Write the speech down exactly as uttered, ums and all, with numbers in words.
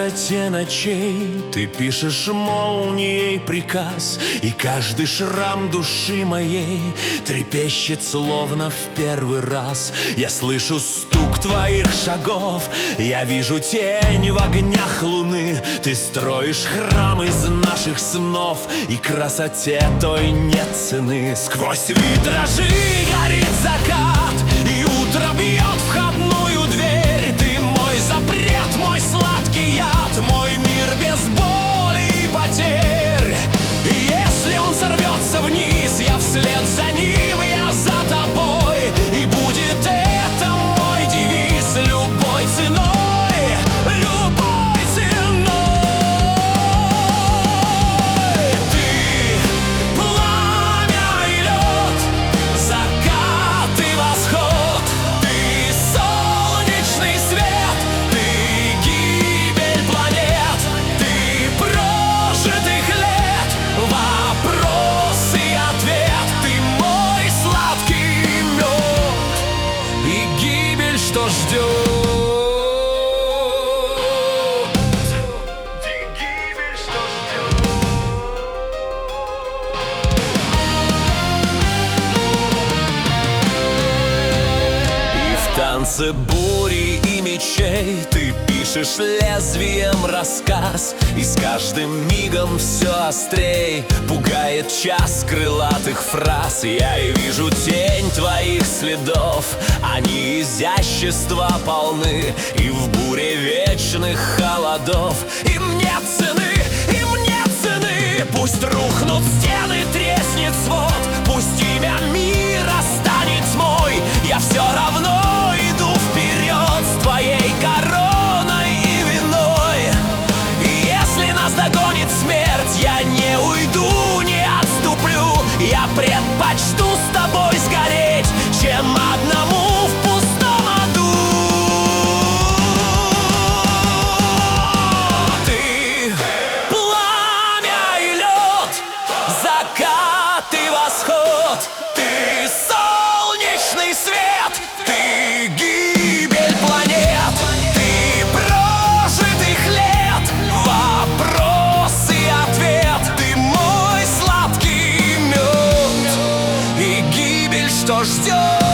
темноте ночей ты пишешь молнией приказ, и каждый шрам души моей трепещет, словно в первый раз. Я слышу стук твоих шагов, я вижу тень в огнях луны. Ты строишь храм из наших снов, и красоте той нет цены. Сквозь витражи горит закат, и утро бьет входную дверь. Ты мой запрет, мой сладкий яд, мой мир без боли и потерь. И если он сорвется вниз, я вслед за ним, я за тобой. И будет это мой девиз: любой ценой, любой ценой. Ты пламя и лед, закат и восход. Ты солнечный свет, ты гибель планет. Ты прожитых лет, вопрос и ответ. Ты мой сладкий мед и гибель, что ждет. И в танце бури и мечей ты пишешь лезвием рассказ, и с каждым мигом все острей пугает час крылатых фраз. Я и вижу тень твоих следов, они изящества полны, и в буре вечных холодов им нет цены, им нет цены. Пусть рухнут стены, треснет свод, пусть имя мира станет тьмой, я все равно иду вперед с твоей короной и виной. И если нас догонит смерть, я не уйду, не отступлю. Я предпочту с тобой сгореть, чем одному в пустом аду. Ты пламя и лед, закат и восход. Ты солнечный свет, ты гибель планет. Ты прожитых лет, вопрос и ответ. Ты мой сладкий мед и гибель, что ждет.